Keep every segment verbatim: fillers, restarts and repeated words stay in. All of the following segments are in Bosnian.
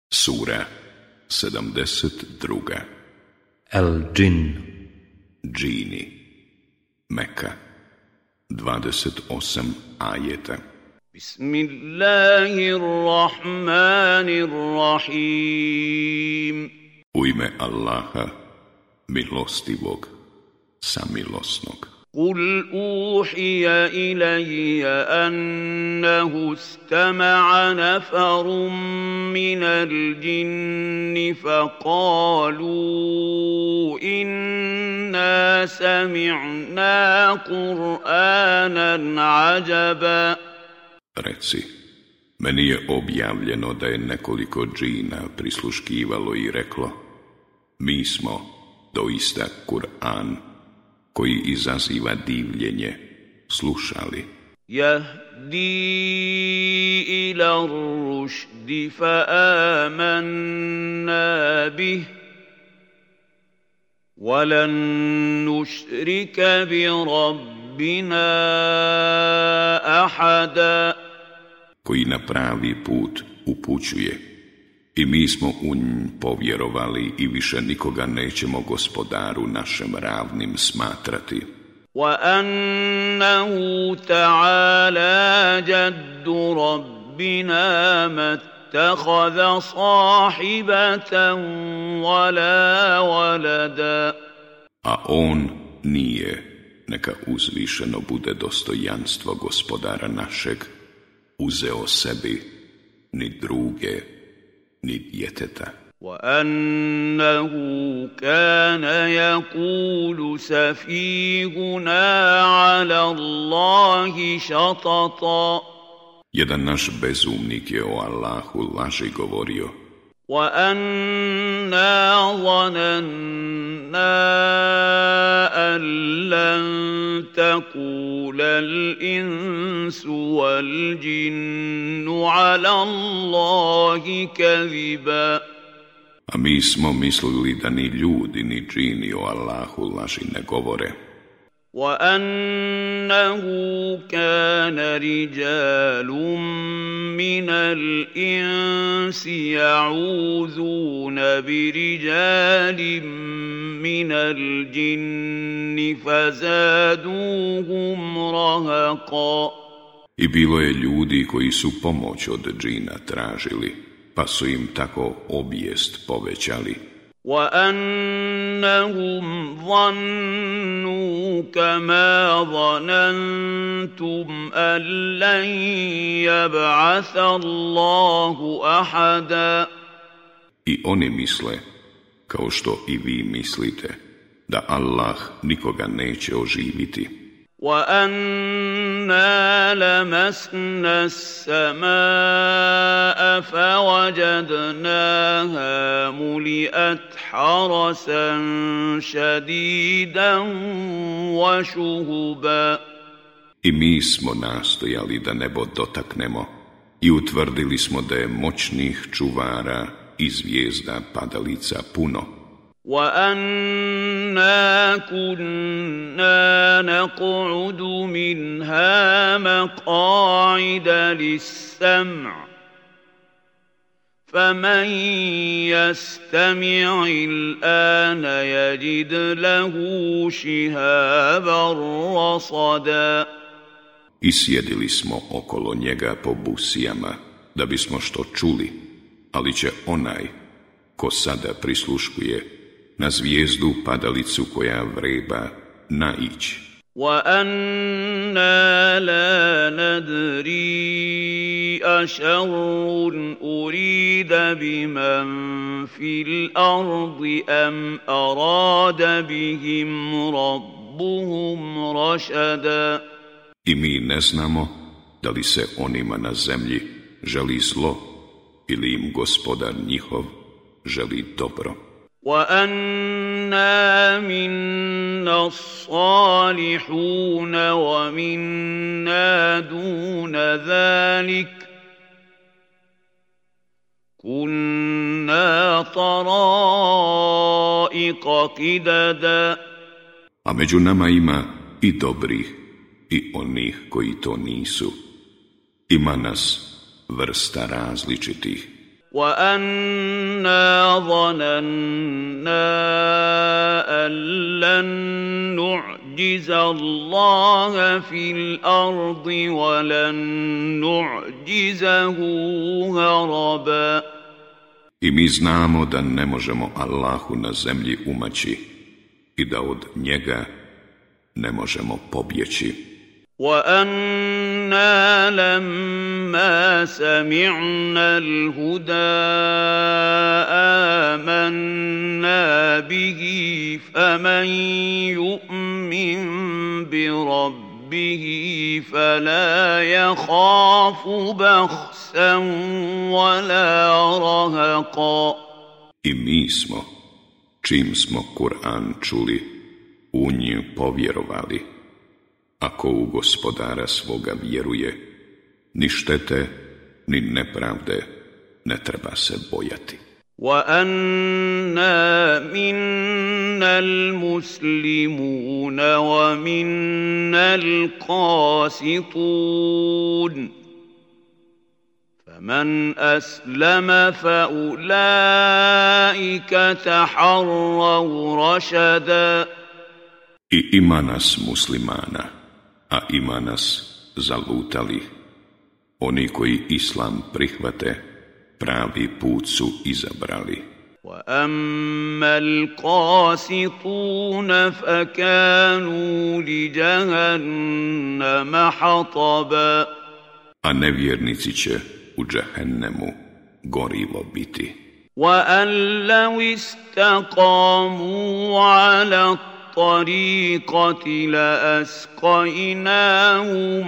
Sura sedamdeset druga. El-Džin. Džini. Meka. dvadeset osam ajeta. Bismillahirrahmanirrahim. U ime Allaha, milostivog, samilosnog. قل أوحي إلي أنه استمع نفر من الجن فقالوا إنا سمعنا قرآنا عجبا. Reci, meni je objavljeno da je nekoliko džina prisluškivalo i reklo: mi smo doista Kur'an koji izaziva divljenje slušali. Yahdi ila rušdi fa amanna bih walan nušrika bi rabbina ahada. Koji na pravi put upućuje, i mi smo u nj povjerovali i više nikoga nećemo gospodaru našem ravnim smatrati. وَأَنَّهُ تَعَالَى جَدُّ رَبِّنَا مَا اتَّخَذَ صَاحِبَةً وَلَا وَلَدًا. A on nije, neka uzvišeno bude dostojanstvo gospodara našeg, uzeo sebi ni druge, ni djeteta. وَأَنَّهُ كَانَ يَقُولُ سَفِيهُنَا عَلَى اللَّهِ شَطَطًا. Jedan naš bezumnik je o Allahu laži govorio. وَأَنَّا ظَنَنَّا أَن لَّن تَقُولَ الْإِنسُ وَالْجِنُّ عَلَى اللَّهِ كَذِبًا. A mi smo mislili da ni ljudi ni džini o Allahu laži ne govore. وَأَنَّهُ كَانَ رِجَالٌ مِّنَ الْإِنسِ يَعُوذُونَ بِرِجَالٍ مِّنَ الْجِنِّ فَزَادُوهُمْ رَهَقًا. I bilo je ljudi koji su pomoć od džina tražili, pa su im tako obijest povećali. وَأَنَّهُمْ ظَنُّوا كَمَا ظَنَنْتُمْ أَن لَّن يَبْعَثَ اللَّهُ أَحَدًا. I oni misle, kao što i vi mislite, da Allah nikoga neće oživiti. وَأَنَّا لَمَسْنَا السَّمَاءَ فَوَجَدْنَاهَا مُلِئَتْ حَرَسًا شَدِيدًا وَشُهُبًا. I mi smo nastojali da nebo dotaknemo i utvrdili smo da je moćnih čuvara i zvijezda padalica puno. وَأَنَّا كُنَّا نَقْعُدُ مِنْهَا مَقَاعِدَ لِلسَّمْعِ فَمَنْ يَسْتَمِعِ الْآنَ يَجِدْ لَهُ شِهَابًا رَصَدًا. I sjedili smo okolo njega po busijama, da bismo što čuli, ali će onaj ko sada prisluškuje na zvijezdu padalicu koja vreba naići. وَأَنَّا لَا نَدْرِي أَشَرٌّ أُرِيدَ بِمَنْ فِي الْأَرْضِ أَمْ أَرَادَ بِهِمْ رَبُّهُمْ رَشَدًا. I mi ne znamo da li se onima na zemlji želi zlo ili im gospodar njihov želi dobro. وَأَنَّا مِنَّا الصَّالِحُونَ وَمِنَّا دُونَ ذَلِكَ كُنَّا طَرَائِقَ قِدَدًا. A među nama ima i dobrih i onih koji to nisu. Ima nas vrsta različitih. وَأَنَّا ظَنَنَّا أَن لَّن نُّعْجِزَ اللَّهَ فِي الْأَرْضِ وَلَن نُّعْجِزَهُ هَرَبًا. I mi znamo da ne možemo Allahu na zemlji umaći i da od njega ne možemo pobjeći. وَأَنَّا لَمَّا سَمِعْنَا الْهُدَىٰ آمَنَّا بِهِ فَمَن يُؤْمِن بِرَبِّهِ فَلَا يَخَافُ بَخْسًا وَلَا رَهَقًا. I mi smo, čim smo Kur'an čuli, u njih povjerovali. Ako u gospodara svoga vjeruje, ni štete, ni nepravde ne treba se bojati. وَأَنَّا مِنَّا الْمُسْلِمُونَ وَمِنَّا الْقَاسِطُونَ فَمَنْ أَسْلَمَ فَأُولَٰئِكَ تَحَرَّوْا رَشَدًا. I ima nas muslimana, a ima nas zalutali. Oni koji islam prihvate, pravi put su izabrali. وَأَمَّا الْقَاسِطُونَ فَكَانُوا لِجَهَنَّمَ حَطَبًا. A nevjernici će u džehennemu gorivo biti. وَأَن لَّوْ اسْتَقَامُوا عَلَى الطَّرِيقَةِ لَأَسْقَيْنَاهُم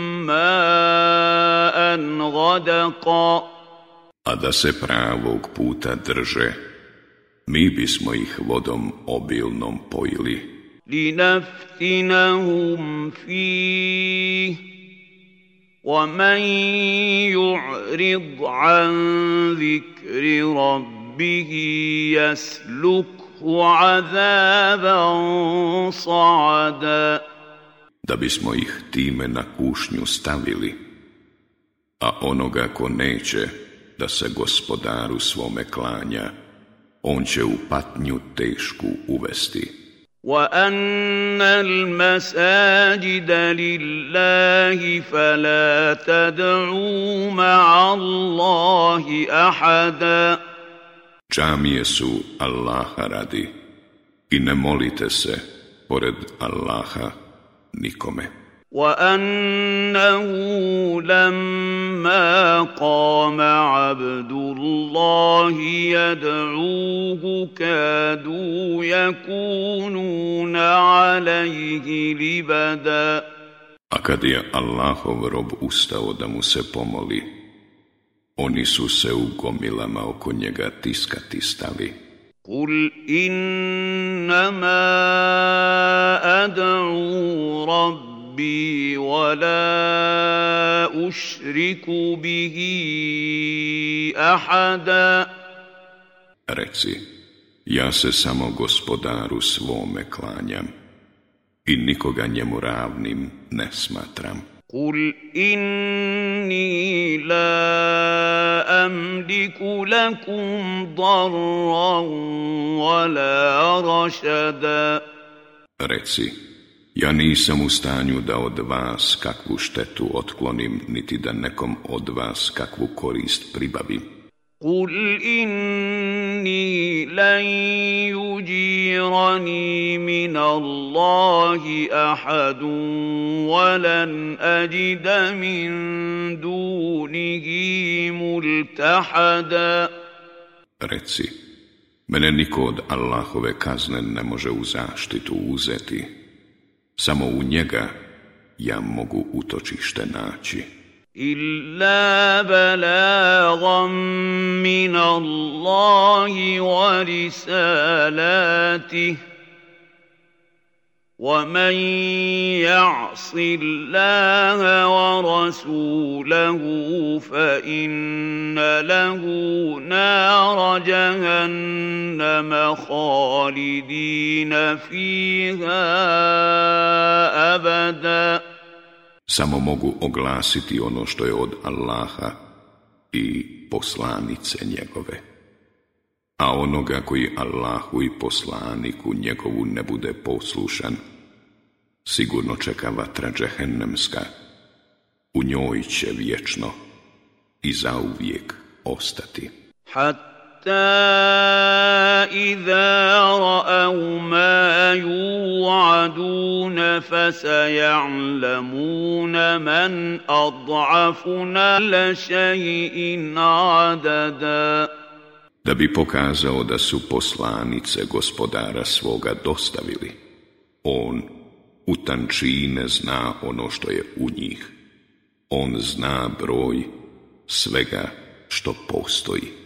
مَّاءً غَدَقًا. A da se pravog puta drže, mi bismo ih vodom obilnom pojili. لِنَفْتِنَهُمْ فِيهِ وَمَن يُعْرِضْ عَن ذِكْرِ رَبِّهِ يَسْلُكْهُ عَذَابًا صَعَدًا. Da bismo ih time na kušnju stavili, a onoga ko neće da se gospodaru svome klanja, on će u patnju tešku uvesti. وَأَنَّ الْمَسَاجِدَ لِلَّهِ فَلَا تَدْعُوا مَعَ اللَّهِ أَحَدًا. Džamije su Allaha radi i ne molite se pored Allaha nikome. وَأَنَّهُ لَمَّا قَامَ عَبْدُ اللَّهِ يَدْعُوهُ كَادُوا يَكُونُونَ عَلَيْهِ لِبَدًا. A kad je Allahov rob ustao da mu se pomoli, oni su se u gomilama oko njega tiskati stali. قُلْ إِنَّمَا أَدْعُو رَبِّي ربي ولا أشرك به أحدا. Reci, ja se samo gospodaru svome klanjam i nikoga njemu ravnim ne smatram. قل إني لا أملك لكم ضرا ولا رشدا. Reci, ja nisam u stanju da od vas kakvu štetu otklonim, niti da nekom od vas kakvu korist pribavim. قل إني لن يجيرني من الله أحد ولن أجد من دونه ملتحدا. Reci, mene niko od Allahove kazne ne može u zaštitu uzeti. Samo u njega ja mogu utočište naći. إلا بلاغا من الله ورسالاته ومن يعص الله ورسوله فإن له نار جهنم خالدين فيها أبدا. Samo mogu oglasiti ono što je od Allaha i poslanice njegove. A onoga koji Allahu i poslaniku njegovu ne bude poslušan, sigurno čeka vatra džehennemska, u njoj će vječno i zauvijek ostati. Hatta idha ra'au ma yu'adun fasaya'lamuna man ad'afu la shay'in adada. Da bi pokazao da su poslanice gospodara svoga dostavili, on u tančine zna ono što je u njih. On zna broj svega što postoji.